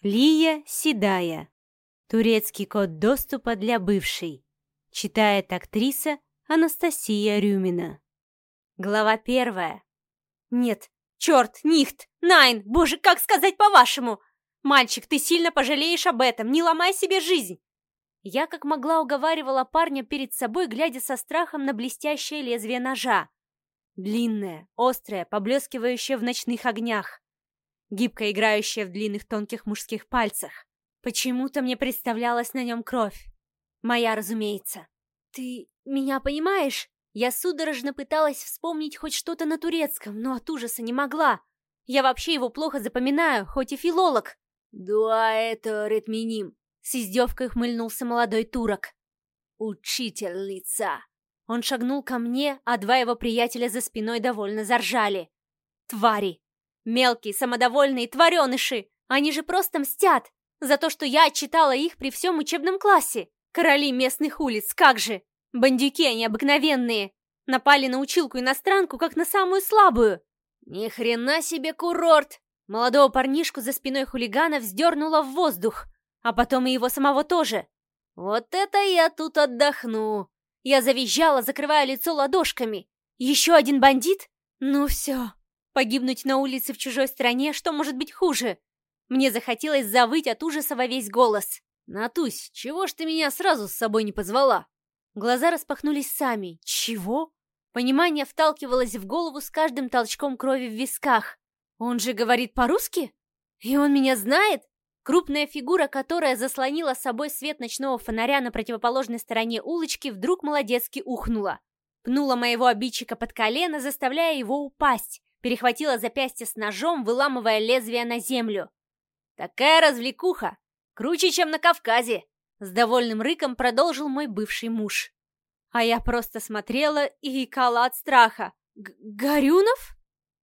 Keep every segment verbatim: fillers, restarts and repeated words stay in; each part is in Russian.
Лия Седая. Турецкий код доступа для бывшей. Читает актриса Анастасия Рюмина. Глава первая. Нет, черт, нихт, найн, боже, как сказать по-вашему? Мальчик, ты сильно пожалеешь об этом, не ломай себе жизнь. Я как могла уговаривала парня перед собой, глядя со страхом на блестящее лезвие ножа. Длинное, острое, поблескивающее в ночных огнях. Гибко играющее в длинных тонких мужских пальцах. Почему-то мне представлялась на нем кровь. Моя, разумеется. «Ты меня понимаешь?» Я судорожно пыталась вспомнить хоть что-то на турецком, но от ужаса не могла. Я вообще его плохо запоминаю, хоть и филолог. «Да, это ретминим», — с издевкой ухмыльнулся молодой турок. «Учительница». Он шагнул ко мне, а два его приятеля за спиной довольно заржали. Твари! Мелкие, самодовольные твареныши! Они же просто мстят за то, что я отчитала их при всем учебном классе. Короли местных улиц, как же! Бандюки они обыкновенные. Напали на училку-иностранку, как на самую слабую. Ни хрена себе курорт! Молодого парнишку за спиной хулигана вздернуло в воздух, а потом и его самого тоже. Вот это я тут отдохну! Я завизжала, закрывая лицо ладошками. Еще один бандит? Ну все. Погибнуть на улице в чужой стране, что может быть хуже? Мне захотелось завыть от ужаса во весь голос. «Натусь, чего ж ты меня сразу с собой не позвала?» Глаза распахнулись сами. Чего? Понимание вталкивалось в голову с каждым толчком крови в висках. Он же говорит по-русски? И он меня знает? Крупная фигура, которая заслонила собой свет ночного фонаря на противоположной стороне улочки, вдруг молодецки ухнула. Пнула моего обидчика под колено, заставляя его упасть. Перехватила запястье с ножом, выламывая лезвие на землю. «Такая развлекуха! Круче, чем на Кавказе!» С довольным рыком продолжил мой бывший муж. А я просто смотрела и икала от страха. Г «Горюнов?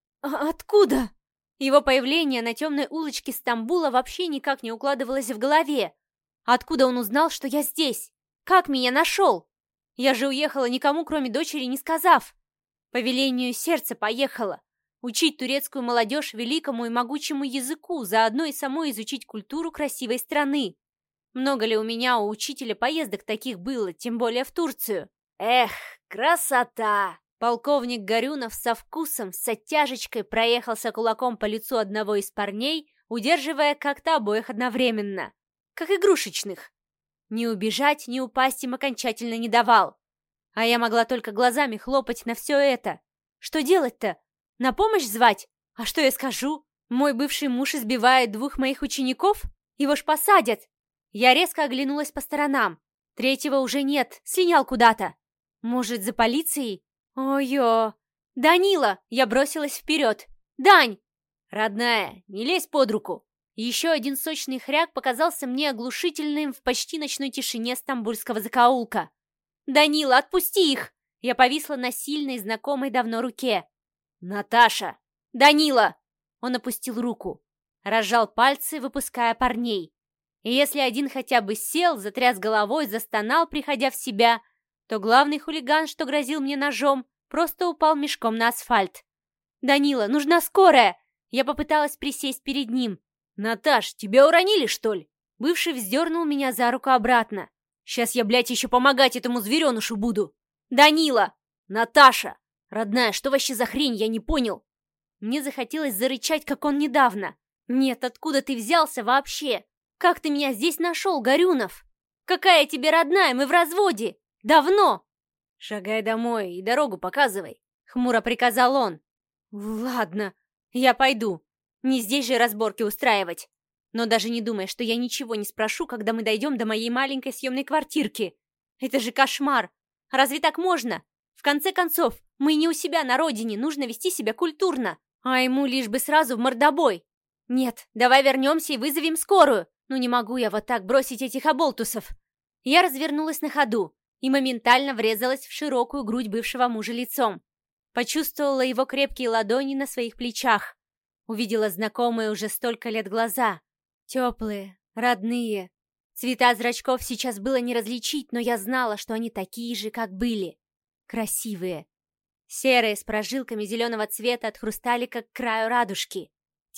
А откуда?» Его появление на темной улочке Стамбула вообще никак не укладывалось в голове. Откуда он узнал, что я здесь? Как меня нашел? Я же уехала никому, кроме дочери, не сказав. По велению сердца поехала. Учить турецкую молодежь великому и могучему языку, заодно и самой изучить культуру красивой страны. Много ли у меня, у учителя, поездок таких было, тем более в Турцию? Эх, красота! Полковник Горюнов со вкусом, с оттяжечкой проехался кулаком по лицу одного из парней, удерживая как-то обоих одновременно, как игрушечных. Ни убежать, ни упасть им окончательно не давал. А я могла только глазами хлопать на все это. Что делать-то? На помощь звать? А что я скажу? Мой бывший муж избивает двух моих учеников? Его ж посадят. Я резко оглянулась по сторонам. Третьего уже нет, слинял куда-то. Может, за полицией? Ой-ё! Данила! Я бросилась вперед. Дань! Родная, не лезь под руку. Еще один сочный хряк показался мне оглушительным в почти ночной тишине стамбульского закоулка. Данила, отпусти их! Я повисла на сильной, знакомой давно руке. «Наташа!» «Данила!» Он опустил руку, разжал пальцы, выпуская парней. И если один хотя бы сел, затряс головой, застонал, приходя в себя, то главный хулиган, что грозил мне ножом, просто упал мешком на асфальт. «Данила, нужна скорая!» Я попыталась присесть перед ним. «Наташ, тебя уронили, что ли?» Бывший вздернул меня за руку обратно. «Сейчас я, блядь, еще помогать этому зверенышу буду!» «Данила!» «Наташа! Родная, что вообще за хрень, я не понял!» Мне захотелось зарычать, как он недавно. «Нет, откуда ты взялся вообще? Как ты меня здесь нашел, Горюнов? Какая тебе родная, мы в разводе! Давно!» «Шагай домой и дорогу показывай», — хмуро приказал он. «Ладно, я пойду. Не здесь же разборки устраивать. Но даже не думай, что я ничего не спрошу, когда мы дойдем до моей маленькой съемной квартирки. Это же кошмар! Разве так можно? В конце концов, мы не у себя на родине, нужно вести себя культурно, а ему лишь бы сразу в мордобой. Нет, давай вернемся и вызовем скорую. Ну не могу я вот так бросить этих оболтусов». Я развернулась на ходу и моментально врезалась в широкую грудь бывшего мужа лицом. Почувствовала его крепкие ладони на своих плечах. Увидела знакомые уже столько лет глаза. Теплые, родные. Цвета зрачков сейчас было не различить, но я знала, что они такие же, как были. Красивые. Серые, с прожилками зеленого цвета от хрусталика к краю радужки.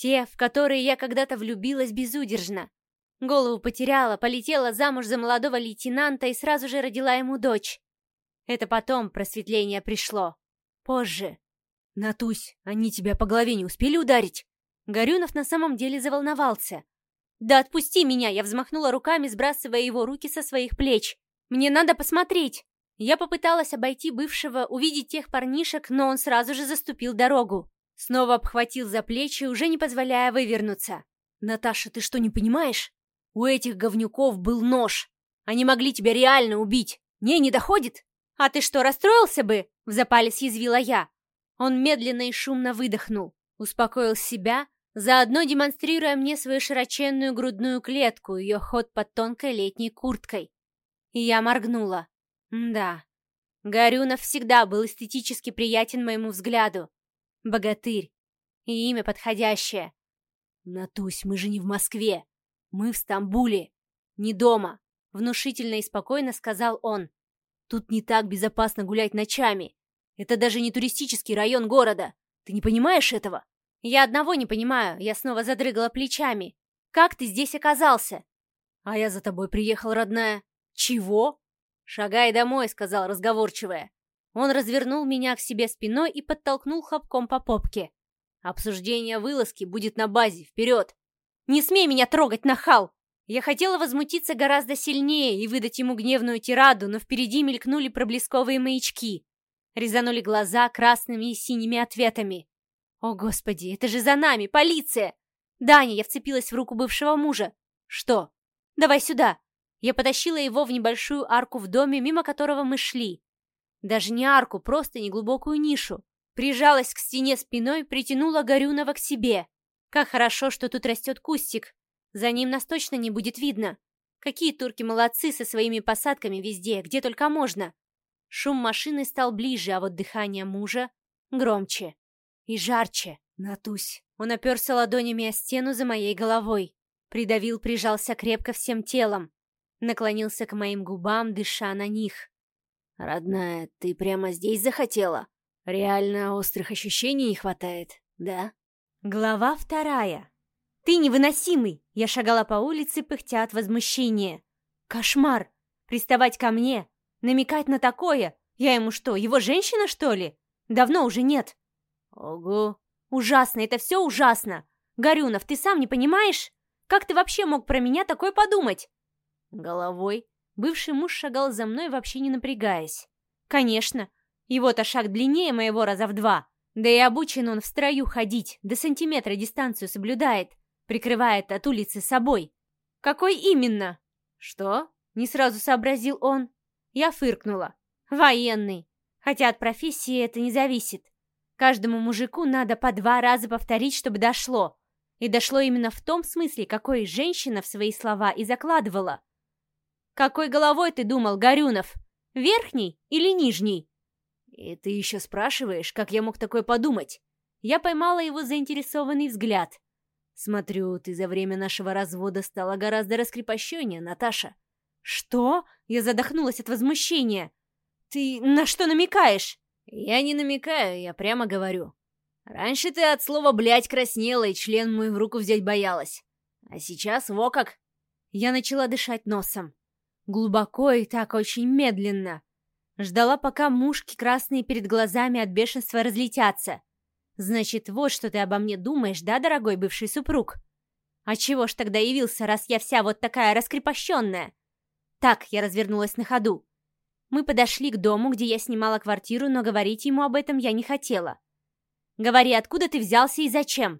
Те, в которые я когда-то влюбилась безудержно. Голову потеряла, полетела замуж за молодого лейтенанта и сразу же родила ему дочь. Это потом просветление пришло. Позже. Натусь, они тебя по голове не успели ударить? Горюнов на самом деле заволновался. «Да отпусти меня!» — я взмахнула руками, сбрасывая его руки со своих плеч. «Мне надо посмотреть!» Я попыталась обойти бывшего, увидеть тех парнишек, но он сразу же заступил дорогу. Снова обхватил за плечи, уже не позволяя вывернуться. «Наташа, ты что, не понимаешь? У этих говнюков был нож. Они могли тебя реально убить. Не, не доходит?» «А ты что, расстроился бы?» — в запале съязвила я. Он медленно и шумно выдохнул, успокоил себя, заодно демонстрируя мне свою широченную грудную клетку, ее ход под тонкой летней курткой. И я моргнула. Да, Горюнов всегда был эстетически приятен моему взгляду. Богатырь. И имя подходящее. «Натусь, мы же не в Москве. Мы в Стамбуле. Не дома», — внушительно и спокойно сказал он. «Тут не так безопасно гулять ночами. Это даже не туристический район города. Ты не понимаешь этого?» «Я одного не понимаю», — я снова задрыгала плечами. «Как ты здесь оказался?» «А я за тобой приехал, родная». «Чего?» «Шагай домой», — сказал разговорчивая. Он развернул меня к себе спиной и подтолкнул хлопком по попке. «Обсуждение вылазки будет на базе. Вперед!» «Не смей меня трогать, нахал!» Я хотела возмутиться гораздо сильнее и выдать ему гневную тираду, но впереди мелькнули проблесковые маячки. Резанули глаза красными и синими ответами. «О, Господи, это же за нами! Полиция!» «Даня!» — я вцепилась в руку бывшего мужа. «Что?» «Давай сюда!» Я потащила его в небольшую арку в доме, мимо которого мы шли. Даже не арку, просто неглубокую нишу. Прижалась к стене спиной, притянула Горюнова к себе. Как хорошо, что тут растет кустик. За ним нас точно не будет видно. Какие турки молодцы со своими посадками везде, где только можно. Шум машины стал ближе, а вот дыхание мужа громче и жарче. «Натусь!» Он оперся ладонями о стену за моей головой. Придавил, прижался крепко всем телом. Наклонился к моим губам, дыша на них. «Родная, ты прямо здесь захотела? Реально острых ощущений не хватает, да?» Глава вторая. «Ты невыносимый!» Я шагала по улице, пыхтя от возмущения. «Кошмар! Приставать ко мне! Намекать на такое! Я ему что, его женщина, что ли? Давно уже нет!» «Ого!» «Ужасно! Это все ужасно! Горюнов, ты сам не понимаешь? Как ты вообще мог про меня такое подумать?» Головой. Бывший муж шагал за мной, вообще не напрягаясь. «Конечно! Его-то шаг длиннее моего раза в два. Да и обучен он в строю ходить, до сантиметра дистанцию соблюдает, прикрывает от улицы собой». «Какой именно?» «Что?» — не сразу сообразил он. Я фыркнула. «Военный. Хотя от профессии это не зависит. Каждому мужику надо по два раза повторить, чтобы дошло. И дошло именно в том смысле, какой женщина в свои слова и закладывала. Какой головой ты думал, Горюнов? Верхний или нижний?» «И ты еще спрашиваешь, как я мог такое подумать?» Я поймала его заинтересованный взгляд. «Смотрю, ты за время нашего развода стала гораздо раскрепощеннее, Наташа». «Что?» Я задохнулась от возмущения. «Ты на что намекаешь?» «Я не намекаю, я прямо говорю. Раньше ты от слова «блядь» краснела и член мой в руку взять боялась. А сейчас во как!» Я начала дышать носом. Глубоко и так очень медленно. Ждала, пока мушки красные перед глазами от бешенства разлетятся. «Значит, вот что ты обо мне думаешь, да, дорогой бывший супруг? А чего ж тогда явился, раз я вся вот такая раскрепощенная?» Так, я развернулась на ходу. Мы подошли к дому, где я снимала квартиру, но говорить ему об этом я не хотела. «Говори, откуда ты взялся и зачем?»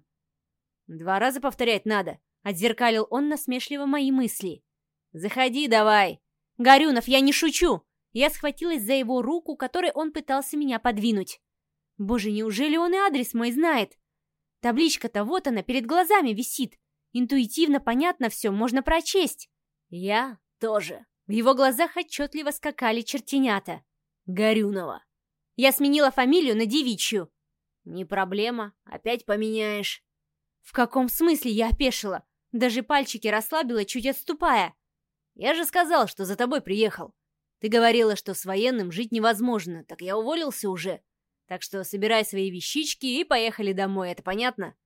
«Два раза повторять надо», — отзеркалил он насмешливо мои мысли. «Заходи давай!» «Горюнов, я не шучу!» Я схватилась за его руку, которой он пытался меня подвинуть. Боже, неужели он и адрес мой знает? Табличка-то вот она, перед глазами висит. Интуитивно понятно все, можно прочесть. «Я тоже». В его глазах отчетливо скакали чертенята. «Горюнова». Я сменила фамилию на девичью. «Не проблема, опять поменяешь». В каком смысле я опешила? Даже пальчики расслабила, чуть отступая. «Я же сказал, что за тобой приехал. Ты говорила, что с военным жить невозможно, так я уволился уже. Так что собирай свои вещички и поехали домой, это понятно?»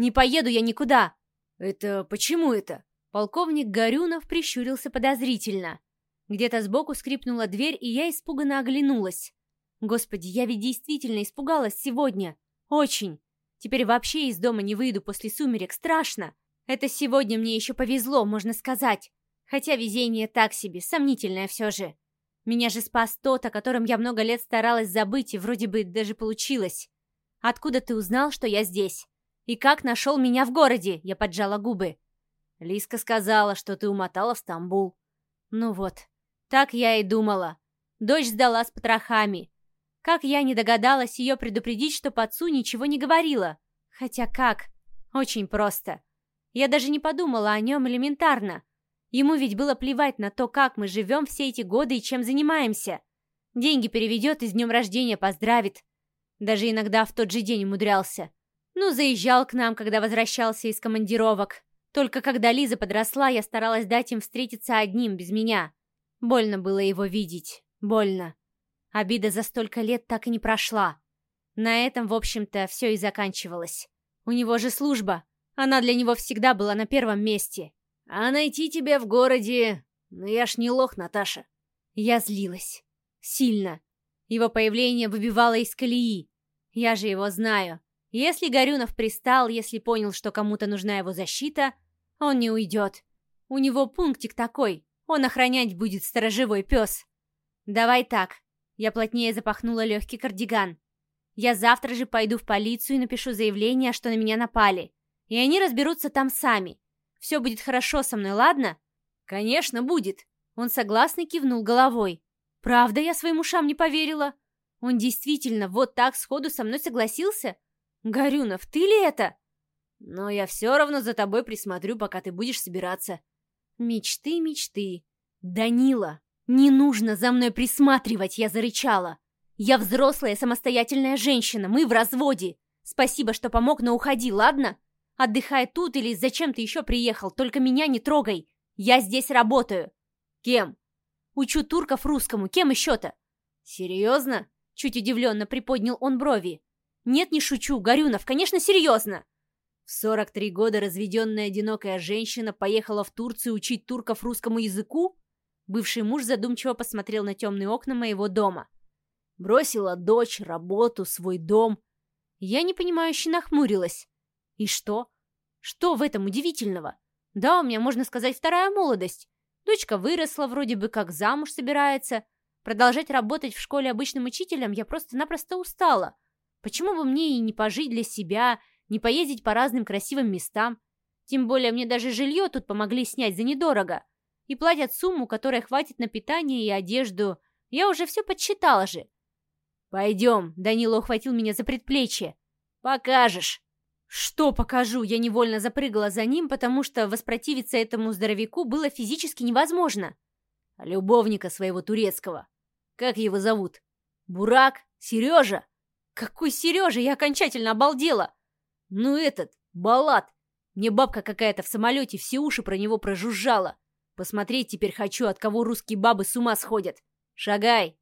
Не поеду я никуда!» «Это почему это?» Полковник Горюнов прищурился подозрительно. Где-то сбоку скрипнула дверь, и я испуганно оглянулась. Господи, я ведь действительно испугалась сегодня. Очень. Теперь вообще из дома не выйду после сумерек. Страшно. Это сегодня мне еще повезло, можно сказать. Хотя везение так себе, сомнительное все же. Меня же спас тот, о котором я много лет старалась забыть, и вроде бы даже получилось. Откуда ты узнал, что я здесь? И как нашел меня в городе? Я поджала губы. Лиска сказала, что ты умотала в Стамбул. Ну вот, так я и думала. Дочь сдала с потрохами. Как я не догадалась ее предупредить, что отцу ничего не говорила. Хотя как? Очень просто. Я даже не подумала о нем элементарно. Ему ведь было плевать на то, как мы живем все эти годы и чем занимаемся. Деньги переведет и с днем рождения поздравит. Даже иногда в тот же день умудрялся. Ну, заезжал к нам, когда возвращался из командировок. Только когда Лиза подросла, я старалась дать им встретиться одним, без меня. Больно было его видеть. Больно. Обида за столько лет так и не прошла. На этом, в общем-то, все и заканчивалось. У него же служба. Она для него всегда была на первом месте. А найти тебя в городе... Ну я ж не лох, Наташа. Я злилась. Сильно. Его появление выбивало из колеи. Я же его знаю. Если Горюнов пристал, если понял, что кому-то нужна его защита, он не уйдет. У него пунктик такой. Он охранять будет сторожевой пес. Давай так. Я плотнее запахнула легкий кардиган. Я завтра же пойду в полицию и напишу заявление, что на меня напали. И они разберутся там сами. Все будет хорошо со мной, ладно? Конечно, будет. Он согласно кивнул головой. Правда, я своим ушам не поверила. Он действительно вот так сходу со мной согласился? Горюнов, ты ли это? Но я все равно за тобой присмотрю, пока ты будешь собираться. Мечты, мечты. Данила, не нужно за мной присматривать, я зарычала. Я взрослая, самостоятельная женщина, мы в разводе. Спасибо, что помог, но уходи, ладно? Отдыхай тут или зачем ты еще приехал, только меня не трогай. Я здесь работаю. Кем? Учу турков русскому, кем еще-то? Серьезно? Чуть удивленно приподнял он брови. Нет, не шучу, Горюнов, конечно, серьезно. В сорок три года разведенная одинокая женщина поехала в Турцию учить турков русскому языку? Бывший муж задумчиво посмотрел на темные окна моего дома. Бросила дочь, работу, свой дом. Я непонимающе нахмурилась. И что? Что в этом удивительного? Да, у меня, можно сказать, вторая молодость. Дочка выросла, вроде бы как замуж собирается. Продолжать работать в школе обычным учителем я просто-напросто устала. Почему бы мне и не пожить для себя, не поездить по разным красивым местам? Тем более мне даже жилье тут помогли снять за недорого. И платят сумму, которая хватит на питание и одежду. Я уже все подсчитала же. «Пойдем», — Данила ухватил меня за предплечье. «Покажешь». Что покажу? Я невольно запрыгала за ним, потому что воспротивиться этому здоровяку было физически невозможно. Любовника своего турецкого. Как его зовут? Бурак? Сережа? Какой Сережа? Я окончательно обалдела. Ну этот, Балат. Мне бабка какая-то в самолете все уши про него прожужжала. Посмотреть теперь хочу, от кого русские бабы с ума сходят. Шагай.